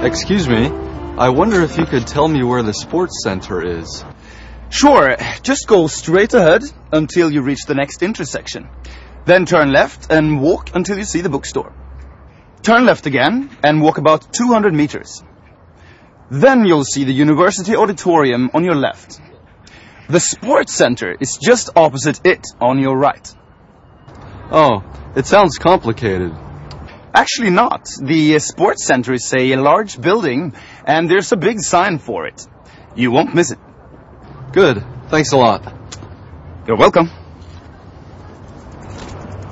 Excuse me, I wonder if you could tell me where the sports center is. Sure, just go straight ahead until you reach the next intersection. Then turn left and walk until you see the bookstore. Turn left again and walk about 200 meters. Then you'll see the University Auditorium on your left. The sports center is just opposite it on your right. Oh, it sounds complicated. Actually not. The sports center is a large building and there's a big sign for it. You won't miss it. Good. Thanks a lot. You're welcome.